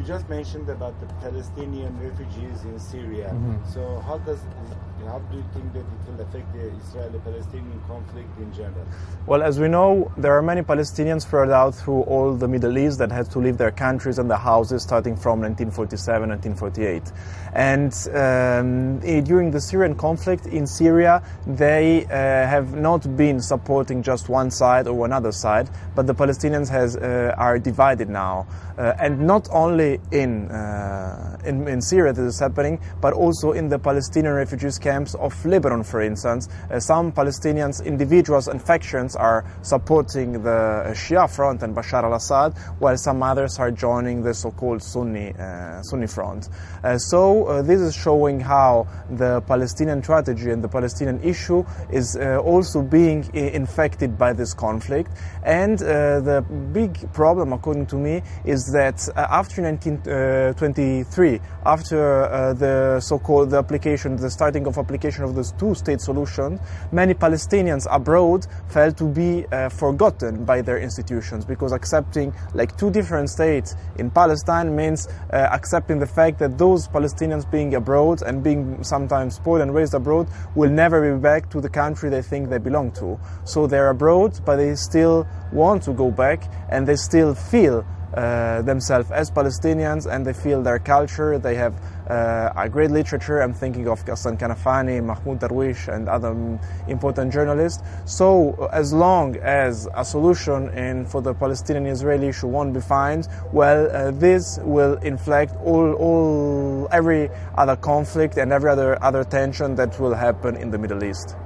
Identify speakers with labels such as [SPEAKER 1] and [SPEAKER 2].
[SPEAKER 1] just mentioned about the Palestinian refugees in Syria. So how do you think that it will affect the Israeli-Palestinian conflict in general?
[SPEAKER 2] Well, as we know, there are many Palestinians spread out through all the Middle East that had to leave their countries and their houses starting from 1947, 1948. And during the Syrian conflict in Syria, they have not been supporting just one side or another side, but the Palestinians are divided now. And not only in Syria that is happening, but also in the Palestinian refugees camps of Lebanon, for instance. Some Palestinians, individuals and factions are supporting the Shia front and Bashar al-Assad, while some others are joining the so-called Sunni front. So this is showing how the Palestinian strategy and the Palestinian issue is also being infected by this conflict. And the big problem, according to me, is that after 1923, after the starting of application of this two-state solution, many Palestinians abroad felt to be forgotten by their institutions, because accepting like two different states in Palestine means accepting the fact that those Palestinians being abroad and being sometimes born and raised abroad will never be back to the country they think they belong to. So they're abroad, but they still want to go back, and they still feel themselves as Palestinians, and they feel their culture. They have a great literature. I'm thinking of Ghassan Kanafani, Mahmoud Darwish, and other important journalists. So as long as a solution for the Palestinian-Israeli issue won't be found, well, this will inflict every other conflict and every other tension that will happen in the Middle East.